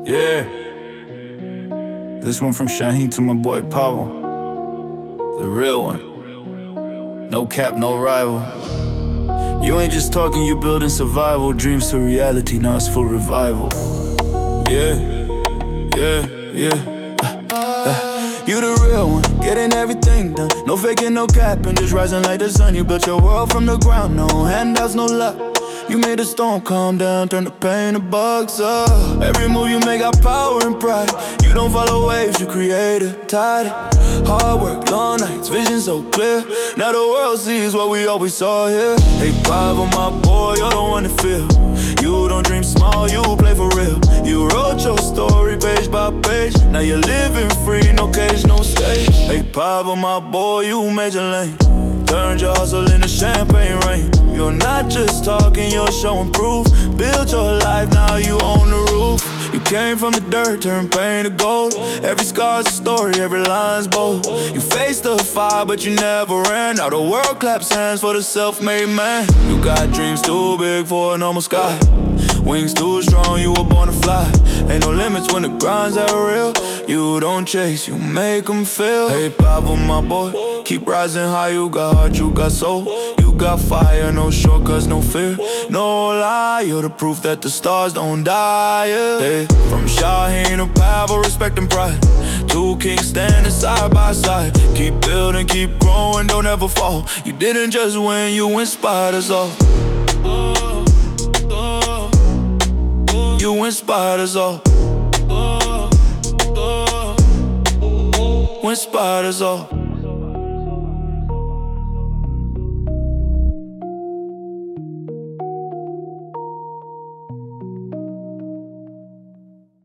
Yeah. This one from Shaheen to my boy Pablo. The real one. No cap, no rival. You ain't just talking, you building survival. Dreams to reality, now it's full revival. Yeah, yeah, yeah. You the real one, getting everything done. No faking, no capping, just rising like the sun. You built your world from the ground, no handouts, no luck. You made the storm calm down, turn the pain to bugs up. Every move you make got power and pride. You don't follow waves, you create it, tide it. Hard work, long nights, vision so clear. Now the world sees what we always saw here. Hey, Pablo, my boy, you're the one to feel. You don't dream small, you play for real. You wrote your story page by page. Now you're living free, no cage, no stage. Hey, Pablo, my boy, you made your lane. Turned your hustle into champagne rain. You're not just talking, you're showing proof. Build your life, now you own the roof. You came from the dirt, turned pain to gold. Every scar's a story, every line's bold. You faced the fire, but you never ran. Now the world claps hands for the self-made man. You got dreams too big for a normal sky. Wings too strong, you were born to fly. Ain't no limits when the grind's that real. You don't chase, you make them feel. Hey, Pablo, my boy, keep rising high. You got heart, you got soul. You got fire, no shortcuts, no fear. No lie, you're the proof that the stars don't die, yeah. Hey, from Shaheen to Pablo, respect and pride. Two kings standing side by side. Keep building, keep growing, don't ever fall. You didn't just win, you inspired us all. You inspired us all. Inspired us all.